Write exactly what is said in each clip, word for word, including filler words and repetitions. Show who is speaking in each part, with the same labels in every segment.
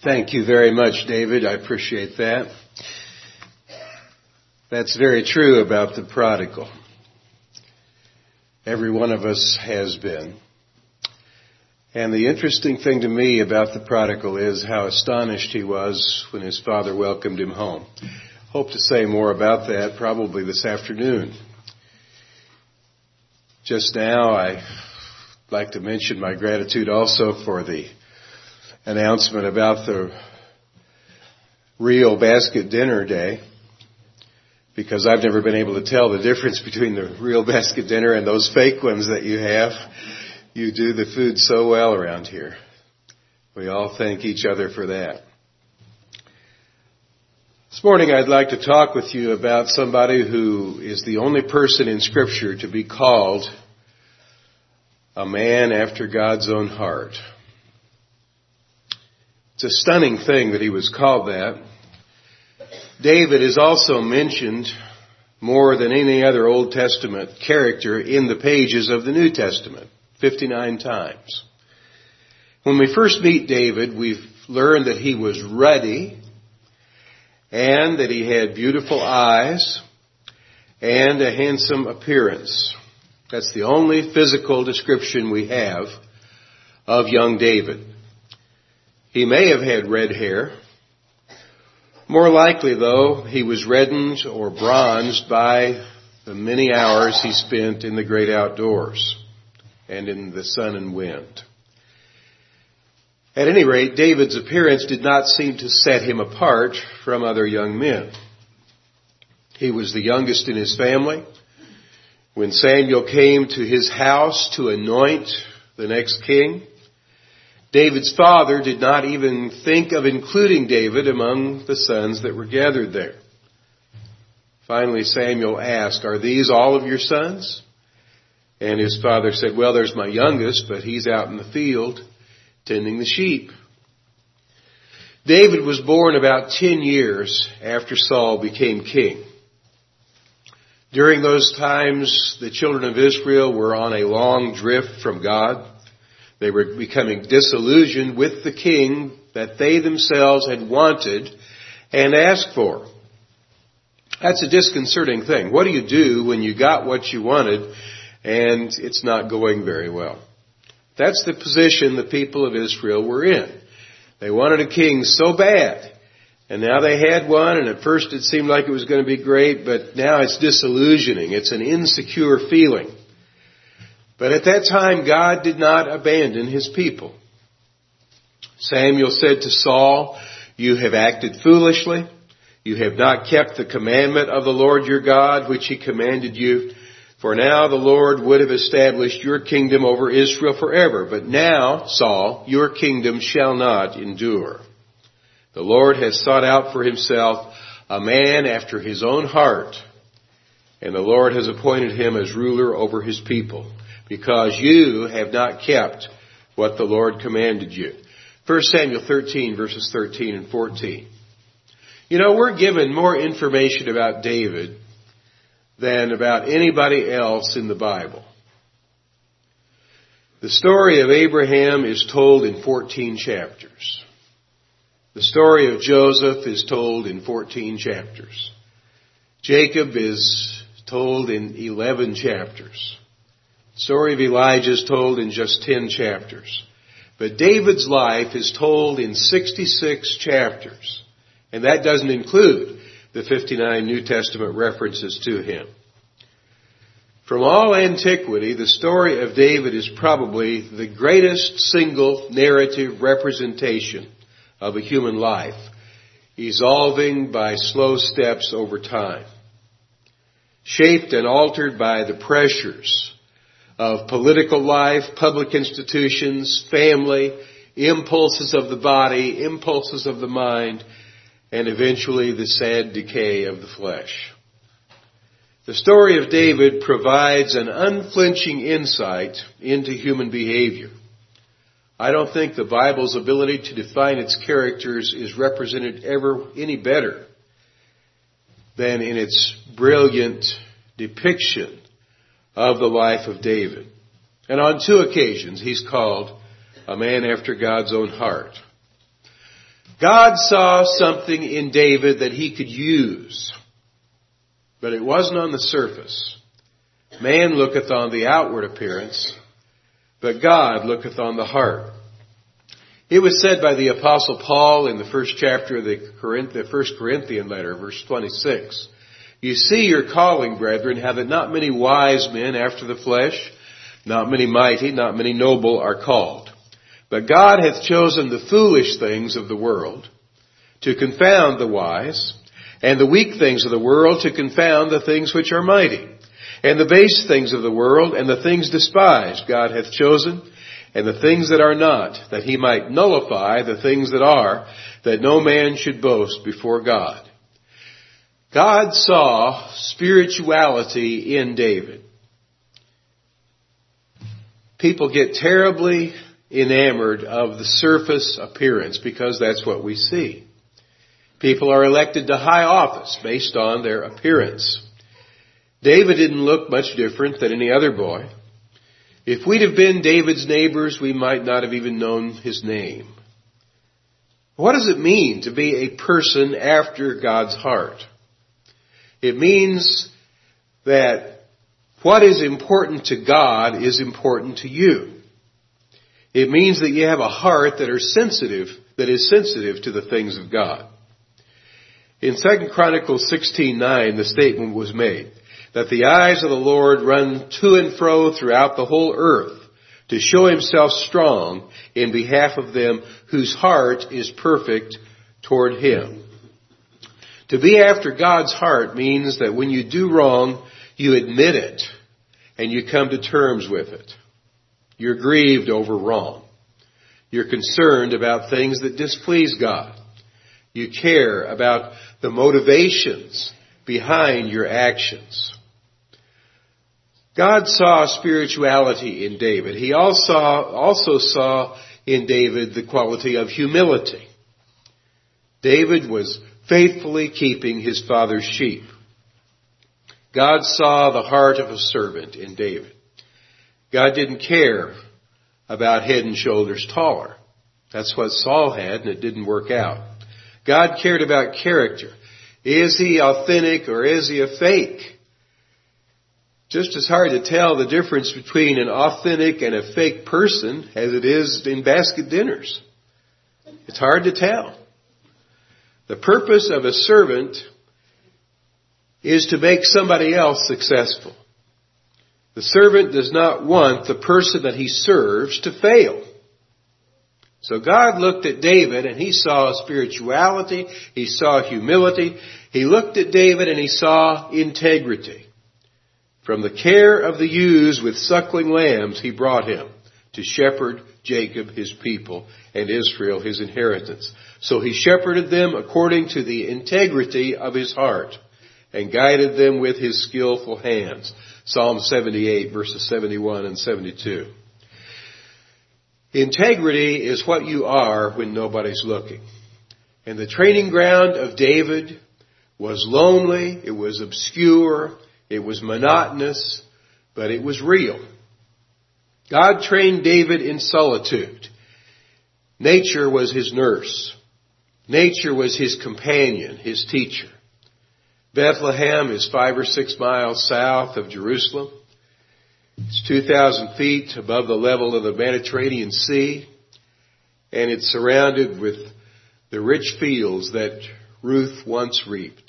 Speaker 1: Thank you very much, David. I appreciate that. That's very true about the prodigal. Every one of us has been. And the interesting thing to me about the prodigal is how astonished he was when his father welcomed him home. Hope to say more about that probably this afternoon. Just now, I'd like to mention my gratitude also for the announcement about the real basket dinner day, because I've never been able to tell the difference between the real basket dinner and those fake ones that you have. You do the food so well around here. We all thank each other for that. This morning I'd like to talk with you about somebody who is the only person in Scripture to be called a man after God's own heart. It's a stunning thing that he was called that. David is also mentioned more than any other Old Testament character in the pages of the New Testament, fifty-nine times. When we first meet David, we've learned that he was ruddy and that he had beautiful eyes and a handsome appearance. That's the only physical description we have of young David. He may have had red hair. More likely, though, he was reddened or bronzed by the many hours he spent in the great outdoors and in the sun and wind. At any rate, David's appearance did not seem to set him apart from other young men. He was the youngest in his family. When Samuel came to his house to anoint the next king, David's father did not even think of including David among the sons that were gathered there. Finally, Samuel asked, "Are these all of your sons?" And his father said, "Well, there's my youngest, but he's out in the field tending the sheep." David was born about ten years after Saul became king. During those times, the children of Israel were on a long drift from God. They were becoming disillusioned with the king that they themselves had wanted and asked for. That's a disconcerting thing. What do you do when you got what you wanted and it's not going very well? That's the position the people of Israel were in. They wanted a king so bad. And now they had one, and at first it seemed like it was going to be great, but now it's disillusioning. It's an insecure feeling. But at that time, God did not abandon his people. Samuel said to Saul, "You have acted foolishly. You have not kept the commandment of the Lord your God, which he commanded you. For now the Lord would have established your kingdom over Israel forever. But now, Saul, your kingdom shall not endure. The Lord has sought out for himself a man after his own heart, and the Lord has appointed him as ruler over his people, because you have not kept what the Lord commanded you." First Samuel thirteen, verses thirteen and fourteen. You know, we're given more information about David than about anybody else in the Bible. The story of Abraham is told in fourteen chapters. The story of Joseph is told in fourteen chapters. Jacob is told in eleven chapters. The story of Elijah is told in just ten chapters. But David's life is told in sixty-six chapters. And that doesn't include the fifty-nine New Testament references to him. From all antiquity, the story of David is probably the greatest single narrative representation of a human life, evolving by slow steps over time, shaped and altered by the pressures of political life, public institutions, family, impulses of the body, impulses of the mind, and eventually the sad decay of the flesh. The story of David provides an unflinching insight into human behavior. I don't think the Bible's ability to define its characters is represented ever any better than in its brilliant depiction of the life of David. And on two occasions, he's called a man after God's own heart. God saw something in David that he could use, but it wasn't on the surface. Man looketh on the outward appearance, but God looketh on the heart. It was said by the Apostle Paul in the first chapter of the, Corinth, the First Corinthian letter, verse twenty-six. You see your calling, brethren, how that not many wise men after the flesh, not many mighty, not many noble are called. But God hath chosen the foolish things of the world to confound the wise, and the weak things of the world to confound the things which are mighty. And the base things of the world and the things despised God hath chosen, and the things that are not, that he might nullify the things that are, that no man should boast before God. God saw spirituality in David. People get terribly enamored of the surface appearance because that's what we see. People are elected to high office based on their appearance. David didn't look much different than any other boy. If we'd have been David's neighbors, we might not have even known his name. What does it mean to be a person after God's heart? It means that what is important to God is important to you. It means that you have a heart that are sensitive, that is sensitive to the things of God. In Second Chronicles sixteen nine, the statement was made that the eyes of the Lord run to and fro throughout the whole earth to show himself strong in behalf of them whose heart is perfect toward him. To be after God's heart means that when you do wrong, you admit it and you come to terms with it. You're grieved over wrong. You're concerned about things that displease God. You care about the motivations behind your actions. God saw spirituality in David. He also, also saw in David the quality of humility. David was faithfully keeping his father's sheep. God saw the heart of a servant in David. God didn't care about head and shoulders taller. That's what Saul had, and it didn't work out. God cared about character. Is he authentic or is he a fake? Just as hard to tell the difference between an authentic and a fake person as it is in basket dinners. It's hard to tell. The purpose of a servant is to make somebody else successful. The servant does not want the person that he serves to fail. So God looked at David and he saw spirituality, he saw humility, he looked at David and he saw integrity. From the care of the ewes with suckling lambs he brought him to shepherd Jacob his people and Israel his inheritance. So he shepherded them according to the integrity of his heart and guided them with his skillful hands. Psalm seventy-eight verses seventy-one and seventy-two. Integrity is what you are when nobody's looking. And the training ground of David was lonely, it was obscure, it was monotonous, but it was real. God trained David in solitude. Nature was his nurse. Nature was his companion, his teacher. Bethlehem is five or six miles south of Jerusalem. It's two thousand feet above the level of the Mediterranean Sea, and it's surrounded with the rich fields that Ruth once reaped.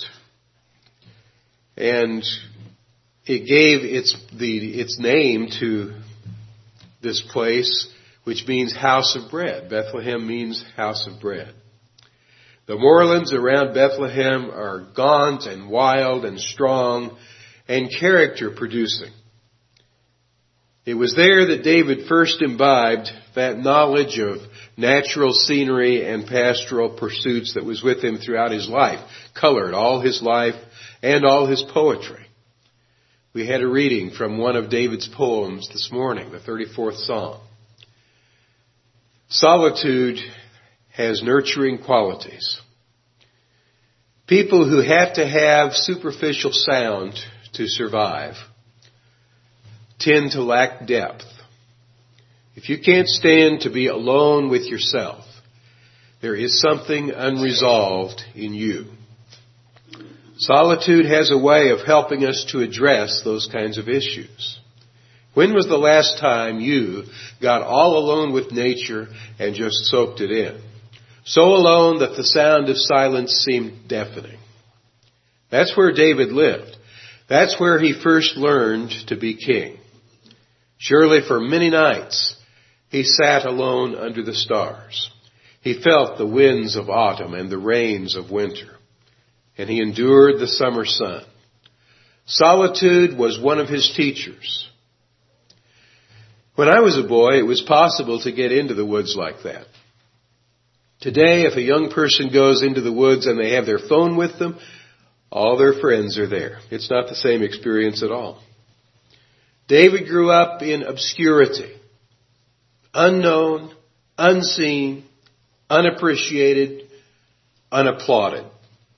Speaker 1: And it gave its the its name to this place, which means house of bread. Bethlehem means house of bread. The moorlands around Bethlehem are gaunt and wild and strong and character producing. It was there that David first imbibed that knowledge of natural scenery and pastoral pursuits that was with him throughout his life, colored all his life and all his poetry. We had a reading from one of David's poems this morning, the thirty-fourth Psalm. Solitude has nurturing qualities. People who have to have superficial sound to survive tend to lack depth. If you can't stand to be alone with yourself, there is something unresolved in you. Solitude has a way of helping us to address those kinds of issues. When was the last time you got all alone with nature and just soaked it in? So alone that the sound of silence seemed deafening. That's where David lived. That's where he first learned to be king. Surely for many nights he sat alone under the stars. He felt the winds of autumn and the rains of winter. And he endured the summer sun. Solitude was one of his teachers. When I was a boy, it was possible to get into the woods like that. Today, if a young person goes into the woods and they have their phone with them, all their friends are there. It's not the same experience at all. David grew up in obscurity, unknown, unseen, unappreciated, unapplauded.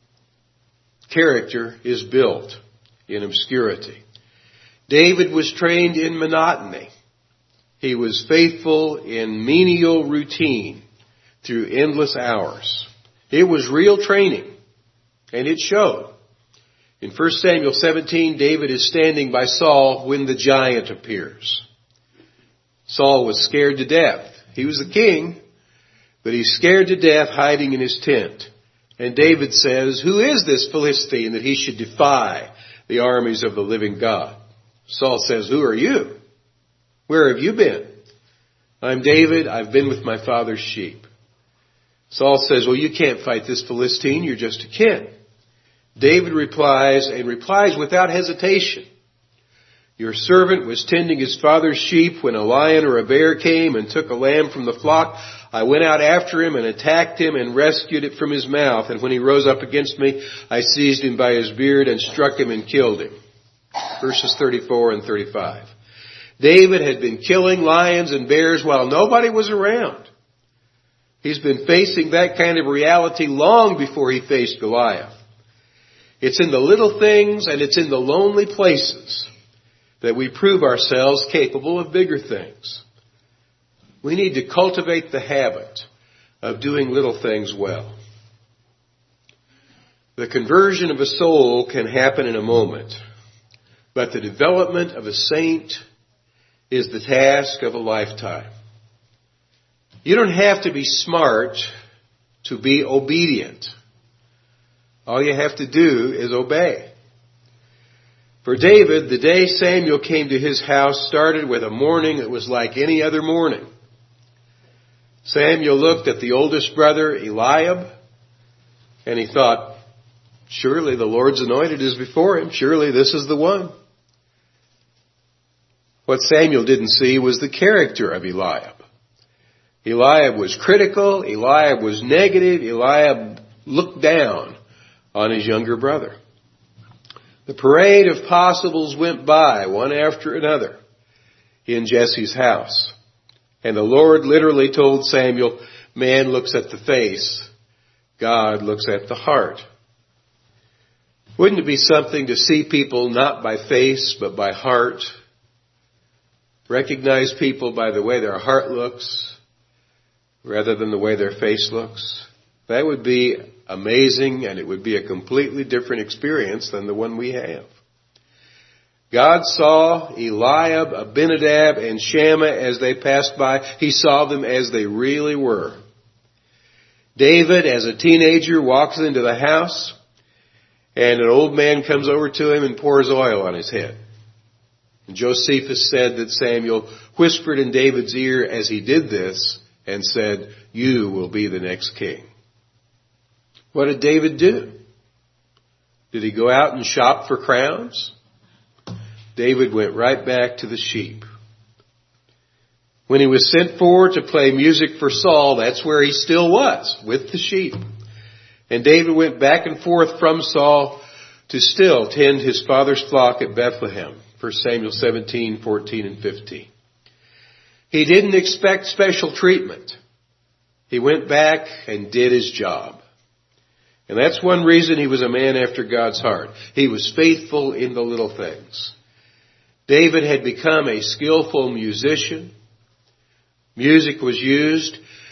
Speaker 1: Character is built in obscurity. David was trained in monotony. He was faithful in menial routine through endless hours. It was real training, and it showed. In First Samuel seventeen, David is standing by Saul when the giant appears. Saul was scared to death. He was the king, but he's scared to death hiding in his tent. And David says, "Who is this Philistine that he should defy the armies of the living God?" Saul says, "Who are you? Where have you been?" "I'm David. I've been with my father's sheep." Saul says, "Well, you can't fight this Philistine. You're just a kid." David replies, and replies without hesitation. "Your servant was tending his father's sheep when a lion or a bear came and took a lamb from the flock. I went out after him and attacked him and rescued it from his mouth. And when he rose up against me, I seized him by his beard and struck him and killed him." Verses thirty-four and thirty-five. David had been killing lions and bears while nobody was around. He's been facing that kind of reality long before he faced Goliath. It's in the little things and it's in the lonely places that we prove ourselves capable of bigger things. We need to cultivate the habit of doing little things well. The conversion of a soul can happen in a moment, but the development of a saint is the task of a lifetime. You don't have to be smart to be obedient. All you have to do is obey. For David, the day Samuel came to his house started with a morning that was like any other morning. Samuel looked at the oldest brother, Eliab, and he thought, surely the Lord's anointed is before him. Surely this is the one. What Samuel didn't see was the character of Eliab. Eliab was critical. Eliab was negative. Eliab looked down on his younger brother. The parade of possibles went by, one after another, in Jesse's house. And the Lord literally told Samuel, man looks at the face, God looks at the heart. Wouldn't it be something to see people not by face, but by heart? Recognize people by the way their heart looks, rather than the way their face looks? That would be amazing, and it would be a completely different experience than the one we have. God saw Eliab, Abinadab, and Shammah as they passed by. He saw them as they really were. David, as a teenager, walks into the house, and an old man comes over to him and pours oil on his head. And Josephus said that Samuel whispered in David's ear as he did this and said, you will be the next king. What did David do? Did he go out and shop for crowns? David went right back to the sheep. When he was sent for to play music for Saul, that's where he still was, with the sheep. And David went back and forth from Saul to still tend his father's flock at Bethlehem. First Samuel seventeen, fourteen, and fifteen. He didn't expect special treatment. He went back and did his job. And that's one reason he was a man after God's heart. He was faithful in the little things. David had become a skillful musician. Music was used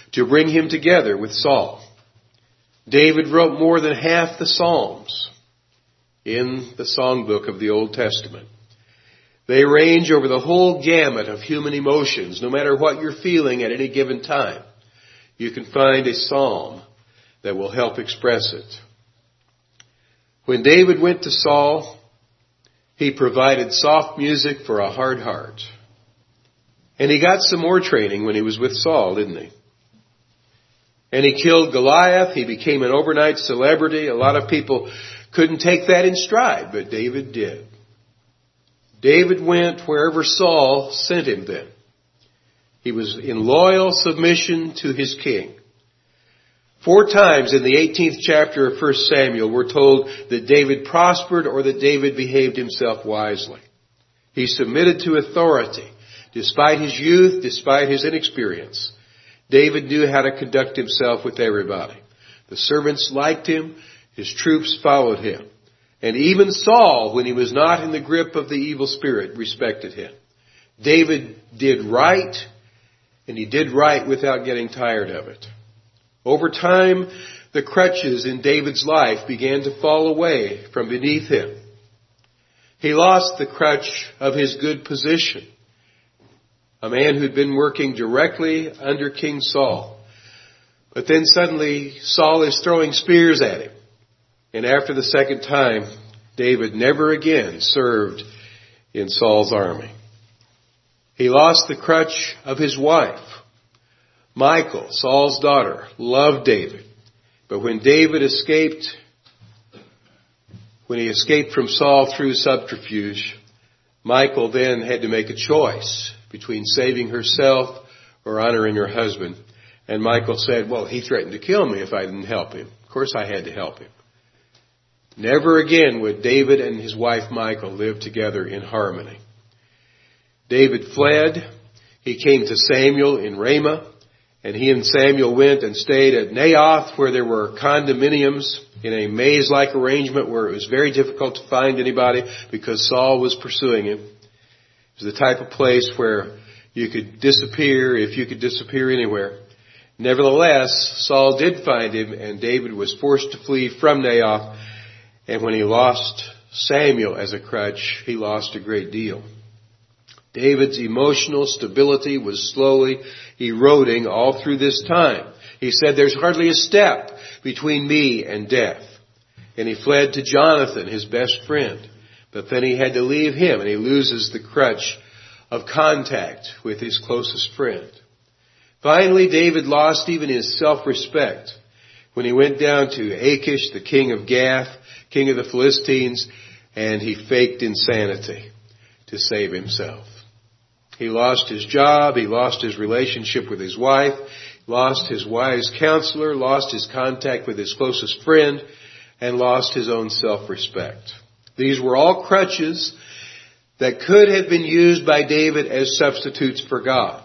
Speaker 1: to bring him together with Saul. David wrote more than half the Psalms in the songbook of the Old Testament. They range over the whole gamut of human emotions. No matter what you're feeling at any given time, you can find a psalm that will help express it. When David went to Saul, he provided soft music for a hard heart. And he got some more training when he was with Saul, didn't he? And he killed Goliath. He became an overnight celebrity. A lot of people couldn't take that in stride, but David did. David went wherever Saul sent him then. He was in loyal submission to his king. Four times in the eighteenth chapter of First Samuel, we're told that David prospered or that David behaved himself wisely. He submitted to authority. Despite his youth, despite his inexperience, David knew how to conduct himself with everybody. The servants liked him. His troops followed him. And even Saul, when he was not in the grip of the evil spirit, respected him. David did right, and he did right without getting tired of it. Over time, the crutches in David's life began to fall away from beneath him. He lost the crutch of his good position. A man who'd been working directly under King Saul. But then suddenly Saul is throwing spears at him. And after the second time, David never again served in Saul's army. He lost the crutch of his wife. Michal, Saul's daughter, loved David. But when David escaped, when he escaped from Saul through subterfuge, Michal then had to make a choice between saving herself or honoring her husband. And Michal said, well, he threatened to kill me if I didn't help him. Of course I had to help him. Never again would David and his wife Michal live together in harmony. David fled. He came to Samuel in Ramah, and he and Samuel went and stayed at Naioth, where there were condominiums in a maze-like arrangement where it was very difficult to find anybody because Saul was pursuing him. It was the type of place where you could disappear if you could disappear anywhere. Nevertheless, Saul did find him, and David was forced to flee from Naioth. And when he lost Samuel as a crutch, he lost a great deal. David's emotional stability was slowly eroding all through this time. He said, there's hardly a step between me and death. And he fled to Jonathan, his best friend. But then he had to leave him, and he loses the crutch of contact with his closest friend. Finally, David lost even his self-respect when he went down to Achish, the king of Gath, king of the Philistines, and he faked insanity to save himself. He lost his job, he lost his relationship with his wife, lost his wise counselor, lost his contact with his closest friend, and lost his own self-respect. These were all crutches that could have been used by David as substitutes for God.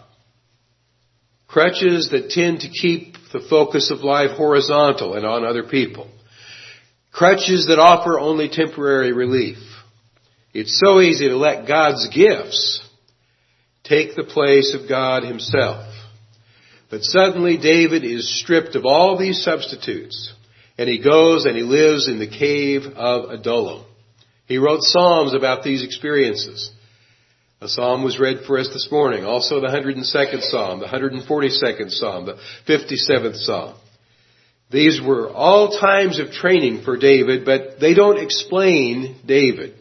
Speaker 1: Crutches that tend to keep the focus of life horizontal and on other people. Crutches that offer only temporary relief. It's so easy to let God's gifts take the place of God himself. But suddenly David is stripped of all these substitutes, and he goes and he lives in the cave of Adullam. He wrote psalms about these experiences. A psalm was read for us this morning. Also the one hundred second psalm, the one hundred forty-second psalm, the fifty-seventh psalm. These were all times of training for David, but they don't explain David.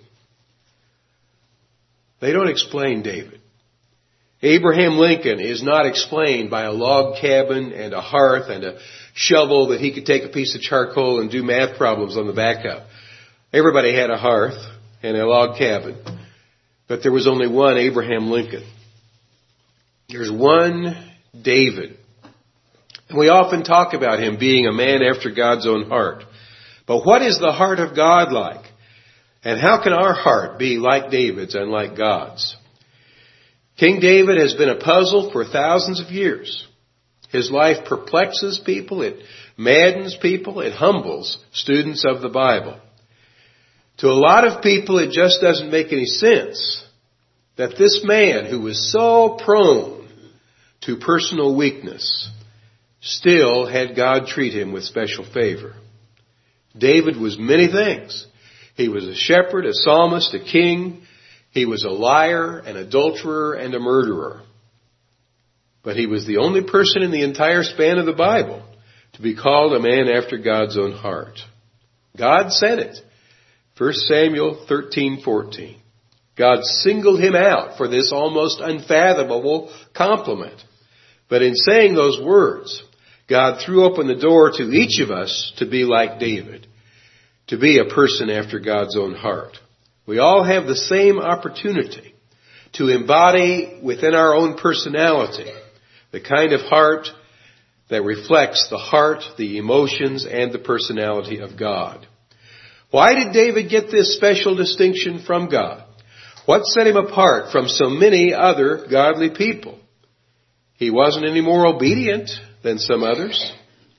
Speaker 1: They don't explain David. Abraham Lincoln is not explained by a log cabin and a hearth and a shovel that he could take a piece of charcoal and do math problems on the back of. Everybody had a hearth and a log cabin, but there was only one Abraham Lincoln. There's one David. And we often talk about him being a man after God's own heart. But what is the heart of God like? And how can our heart be like David's and like God's? King David has been a puzzle for thousands of years. His life perplexes people, it maddens people, it humbles students of the Bible. To a lot of people, it just doesn't make any sense that this man who was so prone to personal weakness still had God treat him with special favor. David was many things. He was a shepherd, a psalmist, a king. He was a liar, an adulterer, and a murderer. But he was the only person in the entire span of the Bible to be called a man after God's own heart. God said it. First Samuel thirteen fourteen. God singled him out for this almost unfathomable compliment. But in saying those words, God threw open the door to each of us to be like David, to be a person after God's own heart. We all have the same opportunity to embody within our own personality the kind of heart that reflects the heart, the emotions, and the personality of God. Why did David get this special distinction from God? What set him apart from so many other godly people? He wasn't any more obedient than some others.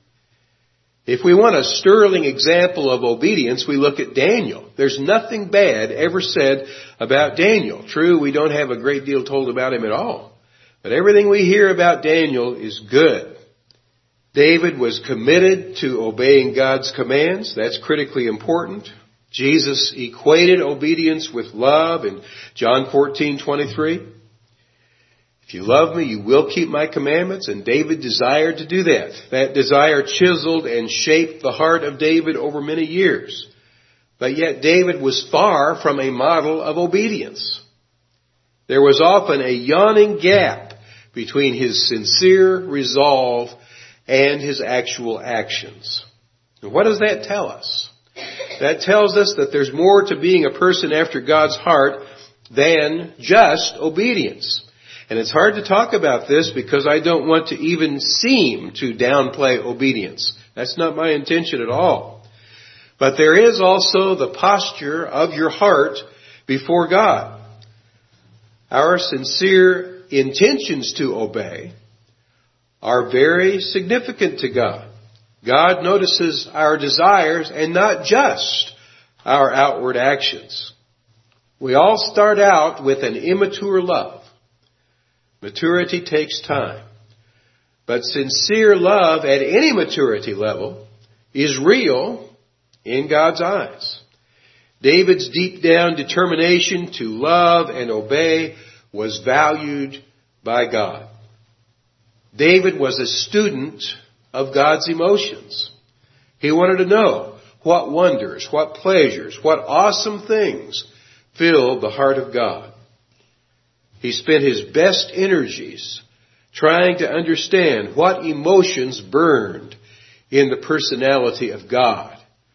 Speaker 1: If we want a sterling example of obedience, we look at Daniel. There's nothing bad ever said about Daniel. True, we don't have a great deal told about him at all. But everything we hear about Daniel is good. David was committed to obeying God's commands. That's critically important. Jesus equated obedience with love in John fourteen twenty-three. If you love me, you will keep my commandments. And David desired to do that. That desire chiseled and shaped the heart of David over many years. But yet David was far from a model of obedience. There was often a yawning gap between his sincere resolve and his actual actions. And what does that tell us? That tells us that there's more to being a person after God's heart than just obedience. And it's hard to talk about this because I don't want to even seem to downplay obedience. That's not my intention at all. But there is also the posture of your heart before God. Our sincere intentions to obey are very significant to God. God notices our desires and not just our outward actions. We all start out with an immature love. Maturity takes time. But sincere love at any maturity level is real in God's eyes. David's deep down determination to love and obey was valued by God. David was a student of God's emotions. He wanted to know what wonders, what pleasures, what awesome things filled the heart of God. He spent his best energies trying to understand what emotions burned in the personality of God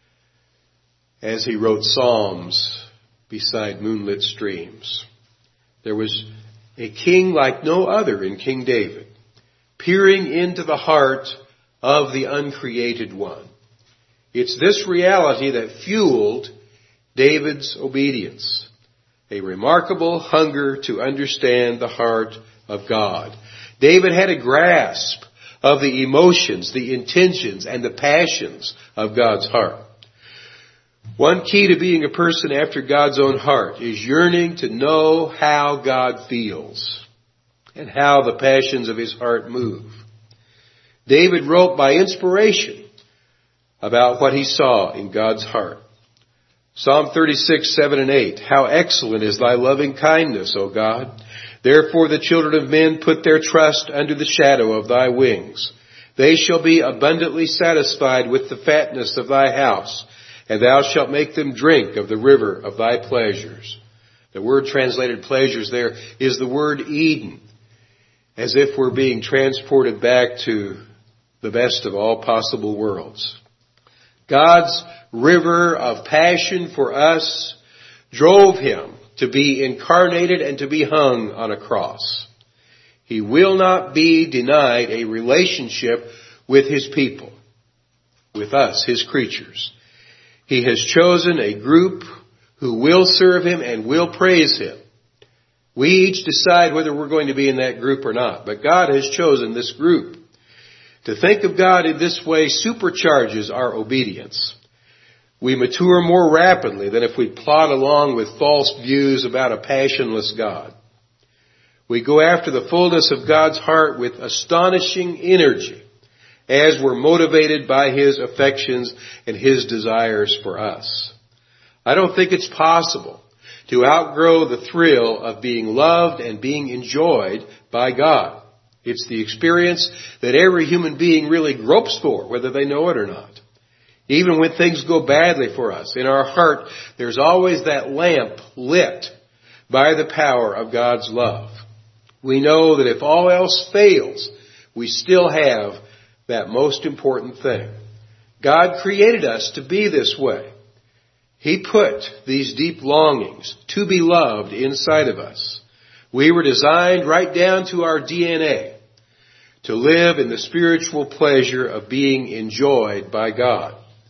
Speaker 1: as he wrote psalms beside moonlit streams. There was a king like no other in King David, peering into the heart of the uncreated one. It's this reality that fueled David's obedience, a remarkable hunger to understand the heart of God. David had a grasp of the emotions, the intentions, and the passions of God's heart. One key to being a person after God's own heart is yearning to know how God feels and how the passions of his heart move. David wrote by inspiration about what he saw in God's heart. Psalm thirty-six, seven and eight. How excellent is thy loving kindness, O God! Therefore the children of men put their trust under the shadow of thy wings. They shall be abundantly satisfied with the fatness of thy house, and thou shalt make them drink of the river of thy pleasures. The word translated pleasures there is the word Eden, as if we're being transported back to the best of all possible worlds. God's river of passion for us drove him to be incarnated and to be hung on a cross. He will not be denied a relationship with his people, with us, his creatures. He has chosen a group who will serve him and will praise him. We each decide whether we're going to be in that group or not, but God has chosen this group. To think of God in this way supercharges our obedience. We mature more rapidly than if we plod along with false views about a passionless God. We go after the fullness of God's heart with astonishing energy as we're motivated by His affections and His desires for us. I don't think it's possible to outgrow the thrill of being loved and being enjoyed by God. It's the experience that every human being really gropes for, whether they know it or not. Even when things go badly for us, in our heart, there's always that lamp lit by the power of God's love. We know that if all else fails, we still have that most important thing. God created us to be this way. He put these deep longings to be loved inside of us. We were designed right down to our D N A to live in the spiritual pleasure of being enjoyed by God.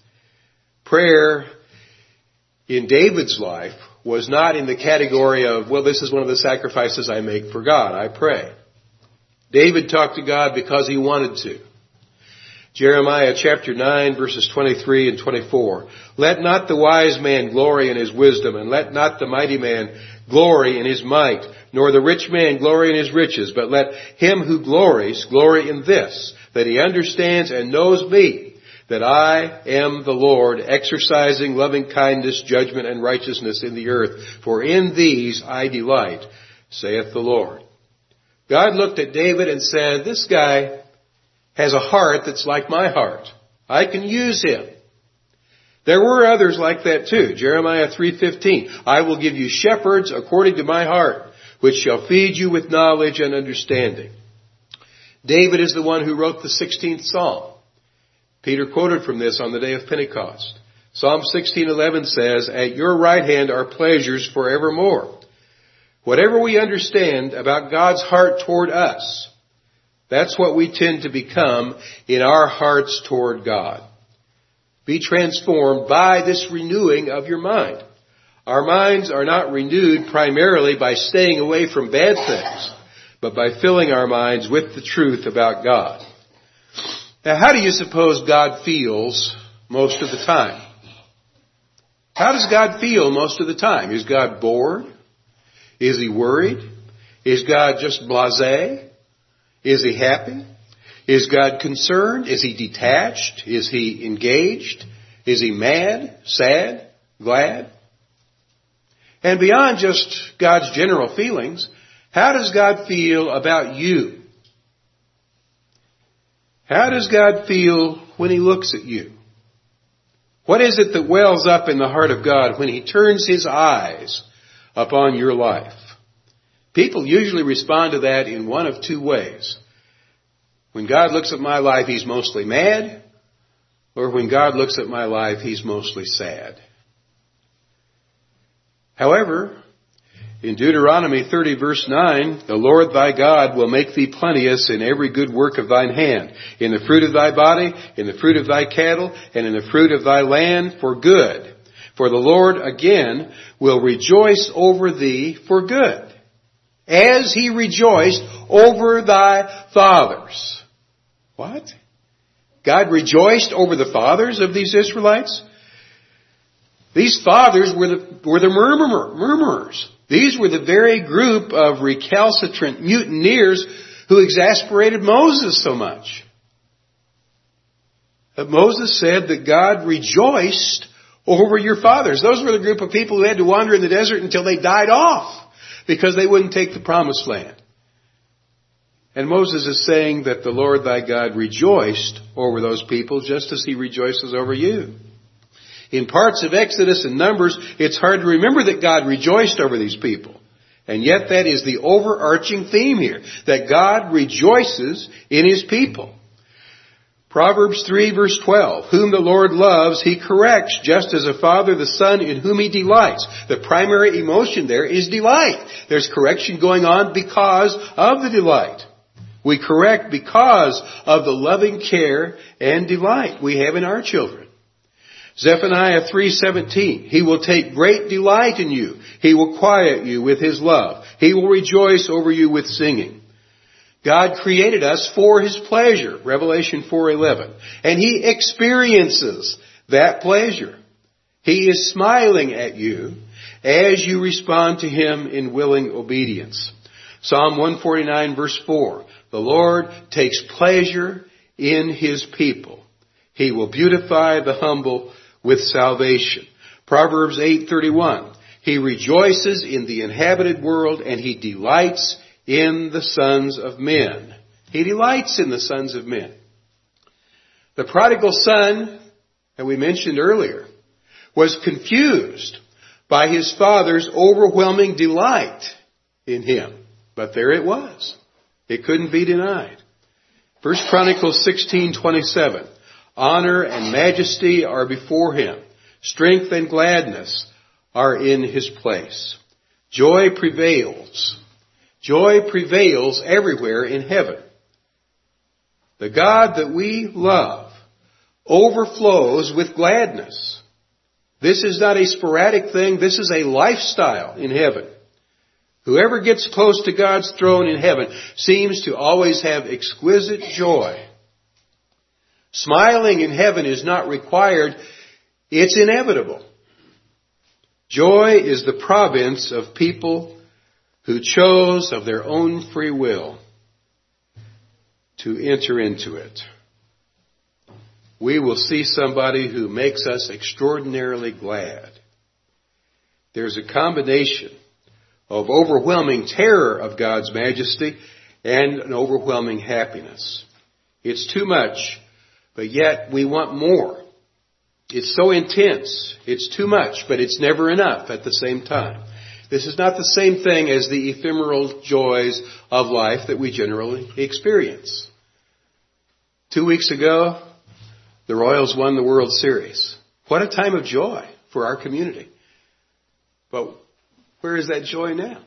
Speaker 1: Prayer in David's life was not in the category of, well, this is one of the sacrifices I make for God. I pray. David talked to God because he wanted to. Jeremiah chapter nine verses twenty-three and twenty-four. Let not the wise man glory in his wisdom, and let not the mighty man glory in his might, nor the rich man glory in his riches, but let him who glories glory in this, that he understands and knows me, that I am the Lord, exercising loving kindness, judgment, and righteousness in the earth. For in these I delight, saith the Lord. God looked at David and said, this guy has a heart that's like my heart. I can use him. There were others like that too. Jeremiah three fifteen. I will give you shepherds according to my heart, which shall feed you with knowledge and understanding. David is the one who wrote the sixteenth Psalm. Peter quoted from this on the day of Pentecost. Psalm sixteen eleven says, at your right hand are pleasures forevermore. Whatever we understand about God's heart toward us, that's what we tend to become in our hearts toward God. Be transformed by this renewing of your mind. Our minds are not renewed primarily by staying away from bad things, but by filling our minds with the truth about God. Now, how do you suppose God feels most of the time? How does God feel most of the time? Is God bored? Is He worried? Is God just blasé? Is He happy? Is God concerned? Is He detached? Is He engaged? Is He mad, sad, glad? And beyond just God's general feelings, how does God feel about you? How does God feel when He looks at you? What is it that wells up in the heart of God when He turns His eyes upon your life? People usually respond to that in one of two ways. When God looks at my life, He's mostly mad, or when God looks at my life, He's mostly sad. However, in Deuteronomy thirty verse nine, the Lord thy God will make thee plenteous in every good work of thine hand, in the fruit of thy body, in the fruit of thy cattle, and in the fruit of thy land for good. For the Lord again will rejoice over thee for good, as He rejoiced over thy fathers. What? God rejoiced over the fathers of these Israelites? These fathers were the, were the murmurer, murmurers. These were the very group of recalcitrant mutineers who exasperated Moses so much. But Moses said that God rejoiced over your fathers. Those were the group of people who had to wander in the desert until they died off because they wouldn't take the promised land. And Moses is saying that the Lord thy God rejoiced over those people just as He rejoices over you. In parts of Exodus and Numbers, it's hard to remember that God rejoiced over these people. And yet that is the overarching theme here, that God rejoices in His people. Proverbs three verse twelve, whom the Lord loves, He corrects, just as a father the son in whom He delights. The primary emotion there is delight. There's correction going on because of the delight. We correct because of the loving care and delight we have in our children. Zephaniah three seventeen, He will take great delight in you. He will quiet you with His love. He will rejoice over you with singing. God created us for His pleasure, Revelation four eleven. And He experiences that pleasure. He is smiling at you as you respond to Him in willing obedience. Psalm one forty-nine verse four, the Lord takes pleasure in His people. He will beautify the humble with salvation. Proverbs eight thirty-one. He rejoices in the inhabited world, and He delights in the sons of men. He delights in the sons of men. The prodigal son, that we mentioned earlier, was confused by his father's overwhelming delight in him. But there it was. It couldn't be denied. First Chronicles sixteen twenty-seven. Honor and majesty are before Him. Strength and gladness are in His place. Joy prevails. Joy prevails everywhere in heaven. The God that we love overflows with gladness. This is not a sporadic thing. This is a lifestyle in heaven. Whoever gets close to God's throne in heaven seems to always have exquisite joy. Smiling in heaven is not required. It's inevitable. Joy is the province of people who chose of their own free will to enter into it. We will see somebody who makes us extraordinarily glad. There's a combination of overwhelming terror of God's majesty and an overwhelming happiness. It's too much, but yet we want more. It's so intense. It's too much, but it's never enough at the same time. This is not the same thing as the ephemeral joys of life that we generally experience. Two weeks ago, the Royals won the World Series. What a time of joy for our community. But where is that joy now?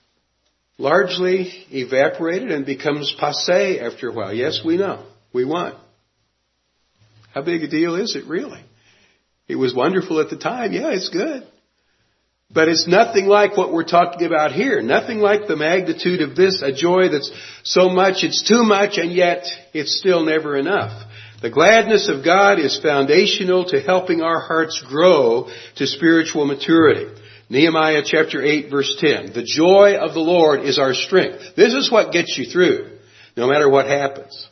Speaker 1: Largely evaporated and becomes passé after a while. Yes, we know. We won. How big a deal is it really? It was wonderful at the time. Yeah, it's good. But it's nothing like what we're talking about here. Nothing like the magnitude of this, a joy that's so much, it's too much, and yet it's still never enough. The gladness of God is foundational to helping our hearts grow to spiritual maturity. Nehemiah chapter eight verse ten. The joy of the Lord is our strength. This is what gets you through, no matter what happens.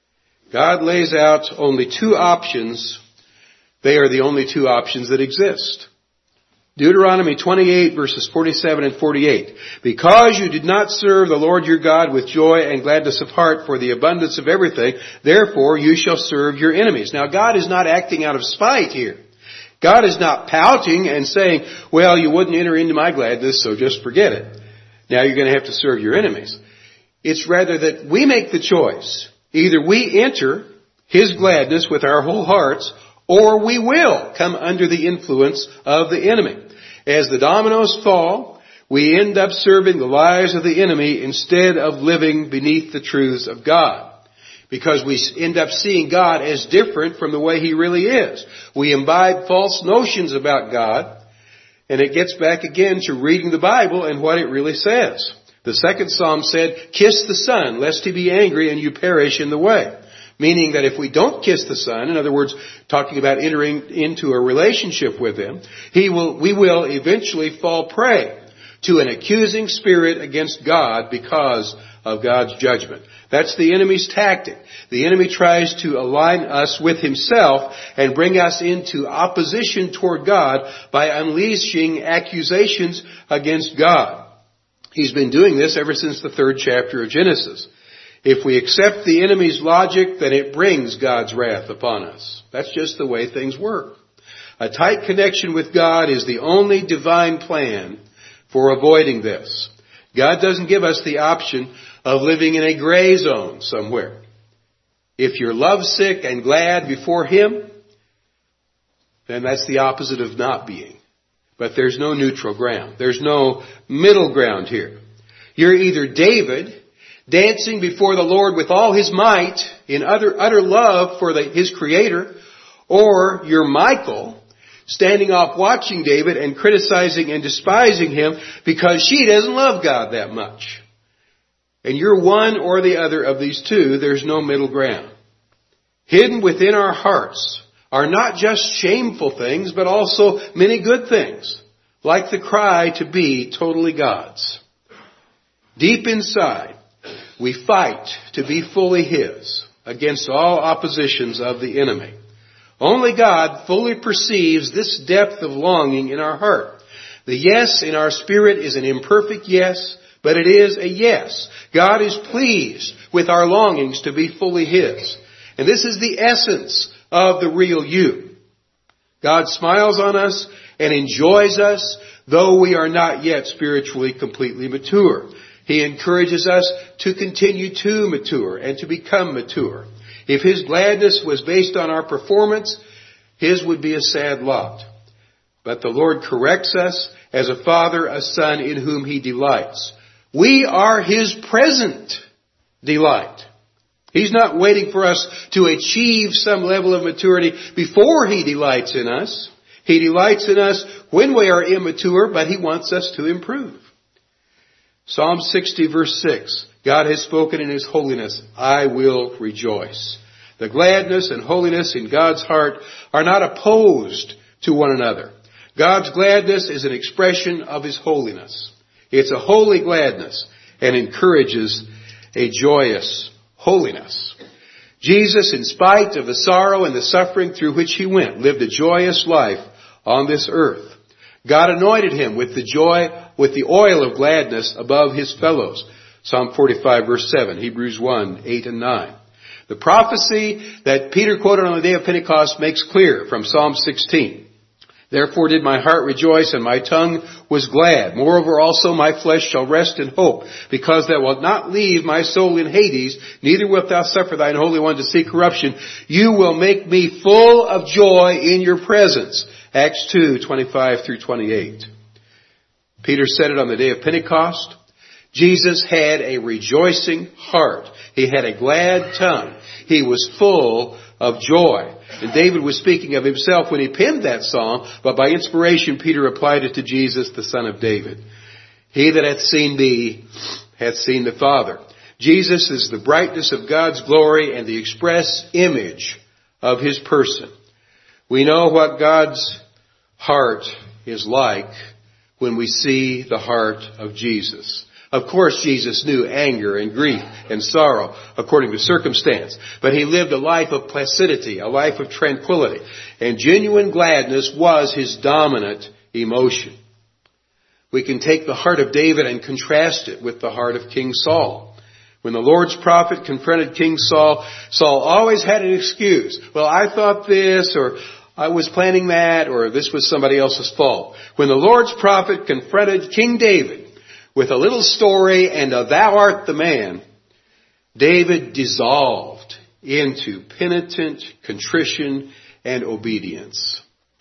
Speaker 1: God lays out only two options. They are the only two options that exist. Deuteronomy twenty-eight verses forty-seven and forty-eight. Because you did not serve the Lord your God with joy and gladness of heart for the abundance of everything, therefore you shall serve your enemies. Now God is not acting out of spite here. God is not pouting and saying, well, you wouldn't enter into my gladness, so just forget it. Now you're going to have to serve your enemies. It's rather that we make the choice. Either we enter His gladness with our whole hearts, or we will come under the influence of the enemy. As the dominoes fall, we end up serving the lies of the enemy instead of living beneath the truths of God. Because we end up seeing God as different from the way He really is. We imbibe false notions about God, and it gets back again to reading the Bible and what it really says. The second Psalm said, kiss the Son, lest He be angry and you perish in the way. Meaning that if we don't kiss the Son, in other words, talking about entering into a relationship with Him, He will, we will eventually fall prey to an accusing spirit against God because of God's judgment. That's the enemy's tactic. The enemy tries to align us with himself and bring us into opposition toward God by unleashing accusations against God. He's been doing this ever since the third chapter of Genesis. If we accept the enemy's logic, then it brings God's wrath upon us. That's just the way things work. A tight connection with God is the only divine plan for avoiding this. God doesn't give us the option of living in a gray zone somewhere. If you're lovesick and glad before Him, then that's the opposite of not being. But there's no neutral ground. There's no middle ground here. You're either David, dancing before the Lord with all his might in utter, utter love for the, his Creator, or you're Michal, standing off watching David and criticizing and despising him because she doesn't love God that much. And you're one or the other of these two. There's no middle ground. Hidden within our hearts are not just shameful things, but also many good things, like the cry to be totally God's. Deep inside, we fight to be fully His. against all oppositions of the enemy. Only God fully perceives this depth of longing in our heart. The yes in our spirit is an imperfect yes, but it is a yes. God is pleased with our longings to be fully His. And this is the essence of the real you. God smiles on us and enjoys us, though we are not yet spiritually completely mature. He encourages us to continue to mature and to become mature. If His gladness was based on our performance, His would be a sad lot. But the Lord corrects us as a father, a son in whom He delights. We are His present delight. He's not waiting for us to achieve some level of maturity before He delights in us. He delights in us when we are immature, but He wants us to improve. Psalm sixty verse six, God has spoken in His holiness, I will rejoice. The gladness and holiness in God's heart are not opposed to one another. God's gladness is an expression of His holiness. It's a holy gladness and encourages a joyous holiness. Jesus, in spite of the sorrow and the suffering through which He went, lived a joyous life on this earth. God anointed Him with the joy, with the oil of gladness above His fellows. Psalm forty-five verse seven, Hebrews one, eight and nine. The prophecy that Peter quoted on the day of Pentecost makes clear from Psalm sixteen. Therefore did my heart rejoice, and my tongue was glad. Moreover also my flesh shall rest in hope, because thou wilt not leave my soul in Hades, neither wilt thou suffer thine Holy One to see corruption. You will make me full of joy in your presence. Acts two, twenty-five through twenty-eight. Peter said it on the day of Pentecost. Jesus had a rejoicing heart. He had a glad tongue. He was full of joy. And David was speaking of himself when he penned that song, but by inspiration Peter applied it to Jesus, the Son of David. He that hath seen me hath seen the Father. Jesus is the brightness of God's glory and the express image of His person. We know what God's heart is like when we see the heart of Jesus. Of course, Jesus knew anger and grief and sorrow according to circumstance. But He lived a life of placidity, a life of tranquility. And genuine gladness was His dominant emotion. We can take the heart of David and contrast it with the heart of King Saul. When the Lord's prophet confronted King Saul, Saul always had an excuse. Well, I thought this, or I was planning that, or this was somebody else's fault. When the Lord's prophet confronted King David with a little story and a thou art the man, David dissolved into penitent contrition and obedience.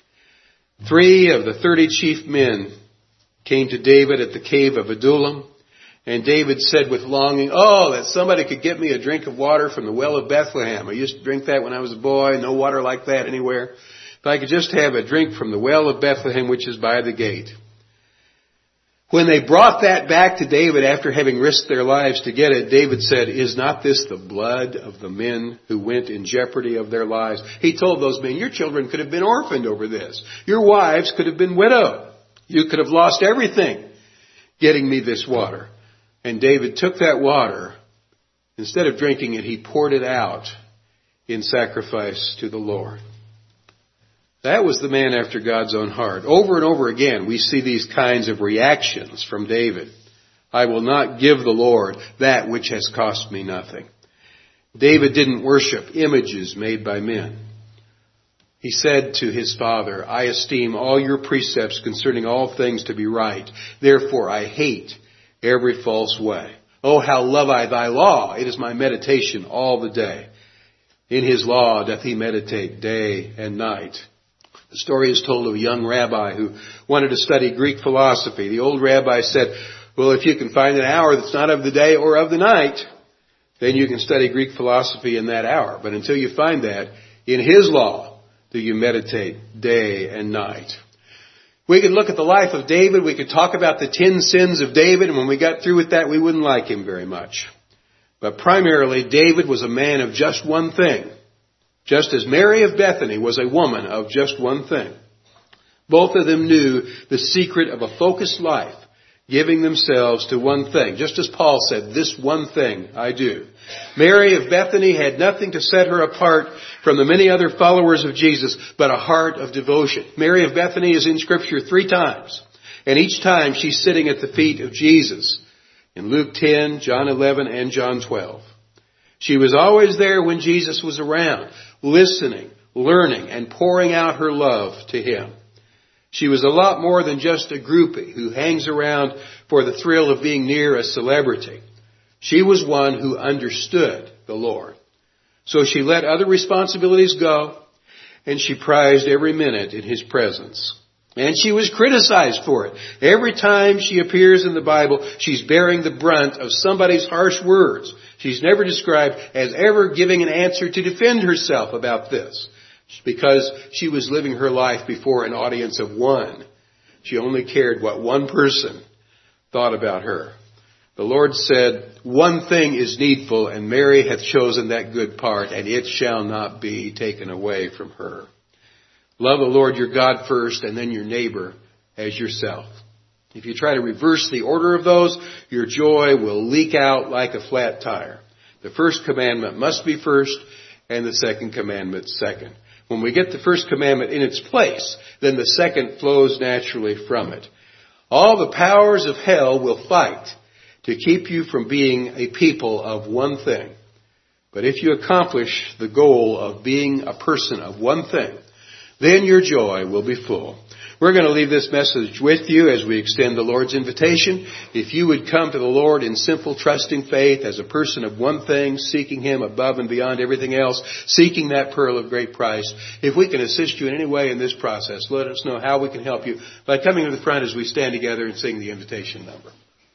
Speaker 1: Three of the thirty chief men came to David at the cave of Adullam, and David said with longing, oh, that somebody could get me a drink of water from the well of Bethlehem. I used to drink that when I was a boy, no water like that anywhere. If I could just have a drink from the well of Bethlehem, which is by the gate. When they brought that back to David after having risked their lives to get it, David said, is not this the blood of the men who went in jeopardy of their lives? He told those men, your children could have been orphaned over this. Your wives could have been widowed. You could have lost everything getting me this water. And David took that water. Instead of drinking it, he poured it out in sacrifice to the Lord. That was the man after God's own heart. Over and over again, we see these kinds of reactions from David. I will not give the Lord that which has cost me nothing. David didn't worship images made by men. He said to his father, I esteem all your precepts concerning all things to be right. Therefore I hate every false way. Oh, how love I thy law. It is my meditation all the day. In his law doth he meditate day and night. The story is told of a young rabbi who wanted to study Greek philosophy. The old rabbi said, well, if you can find an hour that's not of the day or of the night, then you can study Greek philosophy in that hour. But until you find that, in his law do you meditate day and night. We could look at the life of David. We could talk about the ten sins of David. And when we got through with that, we wouldn't like him very much. But primarily, David was a man of just one thing. Just as Mary of Bethany was a woman of just one thing. Both of them knew the secret of a focused life, giving themselves to one thing. Just as Paul said, this one thing I do. Mary of Bethany had nothing to set her apart from the many other followers of Jesus, but a heart of devotion. Mary of Bethany is in Scripture three times. And each time she's sitting at the feet of Jesus. In Luke ten, John eleven, and John twelve. She was always there when Jesus was around, listening, learning, and pouring out her love to Him. She was a lot more than just a groupie who hangs around for the thrill of being near a celebrity. She was one who understood the Lord. So she let other responsibilities go, and she prized every minute in His presence. And she was criticized for it. Every time she appears in the Bible, she's bearing the brunt of somebody's harsh words. She's never described as ever giving an answer to defend herself about this, because she was living her life before an audience of one. She only cared what one person thought about her. The Lord said, one thing is needful, and Mary hath chosen that good part, and it shall not be taken away from her. Love the Lord your God first, and then your neighbor as yourself. If you try to reverse the order of those, your joy will leak out like a flat tire. The first commandment must be first, and the second commandment second. When we get the first commandment in its place, then the second flows naturally from it. All the powers of hell will fight to keep you from being a people of one thing. But if you accomplish the goal of being a person of one thing, then your joy will be full. We're going to leave this message with you as we extend the Lord's invitation. If you would come to the Lord in simple, trusting faith as a person of one thing, seeking Him above and beyond everything else, seeking that pearl of great price. If we can assist you in any way in this process, let us know how we can help you by coming to the front as we stand together and sing the invitation number.